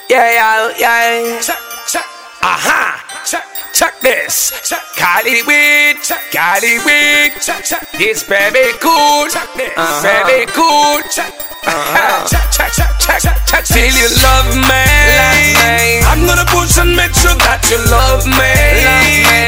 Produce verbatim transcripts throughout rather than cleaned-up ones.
Yeah, yeah, yeah. Check, check. Aha. Check, check this. Check. Cali weed. Check. Cali weed. Check, check. This baby cool. Check this. Uh-huh. Baby cool. Check. Uh-huh. Check, check, check, check, check, check. Till you love me. Love me. I'm gonna push and make sure that you love me. Love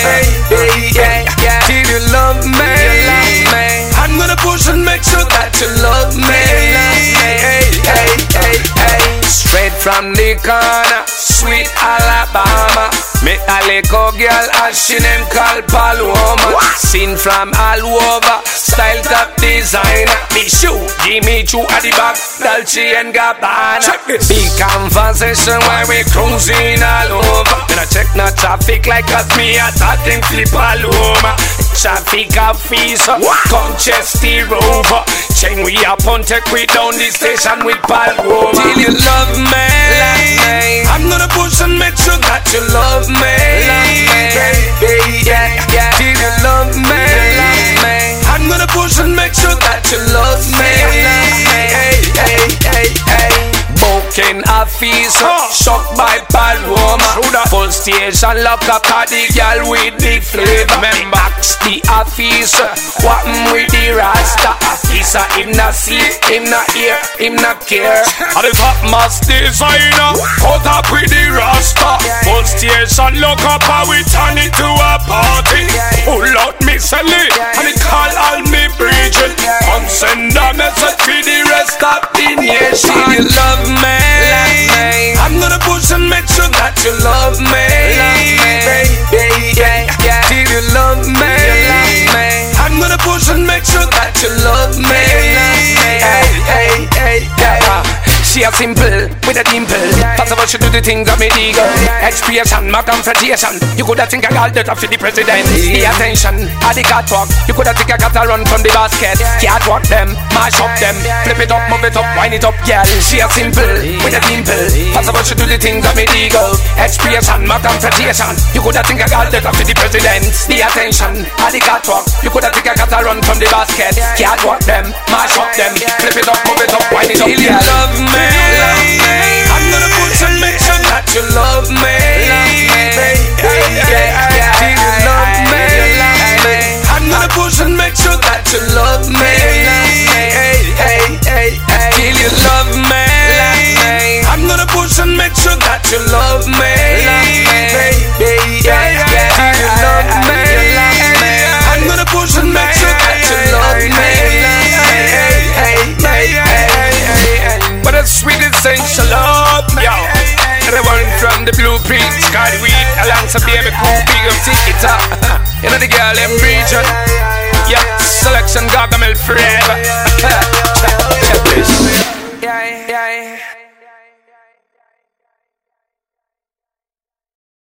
me. Yeah, yeah, yeah. Till you love me. You love me. I'm gonna push and make sure that you love me. Love me. Hey, hey, hey, hey. Straight from the corner, sweet Alabama. Me a little girl and she name called Paloma. Seen from all over, style top designer. Me shoe, give me two at the back, Dolce and Gabbana. Check this. Big conversation while we cruising all over. Then I check no traffic like us, me a talking flip Paloma. Traffic officer, come chest the rover. Chain we up on take we down the station with Paloma. Till you love me, love me. I'm gonna push and make sure that you love me. Love me, baby, yeah, yeah. Till you love me, love me. I'm gonna push and make sure that you love me. Love me, hey, hey, hey, hey. Booking officer, shocked by Paloma. Full station lock up at the girl with the flavor. Box the officer, whatin' with the Rasta. Officer, him not see, him not hear, him not care. And the top mass designer, cut up with the Rasta. Full station lock up and we turn it to a party. Pull out me Sally, and it call all me Bridget. And send a message for the rest of the nation. Till you love me, love me. I'm gonna push and make sure that you love me. Love me, baby, yeah, yeah. Till you love me, you love me. I'm gonna push and make sure that you love me. Love me, hey, hey, hey, yeah. She a simple with a dimple. That's how she do the things of me ego. Expiation, my confrontation. You coulda think I got that for the president. The attention, I the catwalk. You coulda think I got to run from the basket. Catwalk them, mash up them, flip it up, move it up, wind it up, girl. She a simple with a dimple. That's how she do the things of me ego. Expiation, my confrontation. You coulda think I got that for the president. The attention, I the catwalk. You coulda think I got to run from the basket. Catwalk them, mash up them, flip it up, move it up, wind it up, girl. Love me. Love me. I'm gonna push and make sure that you love me. Love me, yeah, yeah, yeah. Till you love me, love me. I'm gonna push and make sure that you love me. Love me, hey, hey, hey, hey. Till you love me, love me. I'm gonna push and make sure that you love me. Love me, baby, yeah, yeah. Till you love me, love me. I'm gonna push and make sure that you love me. Love me, hey, hey, hey, hey. But the sweet essential love, yo. Everyone from the blueprint, Scotty Weed, alongside baby cool, big up, take it up. You know the girl in region, yeah. Selection Gargamel forever. Check this. Yeah, yeah.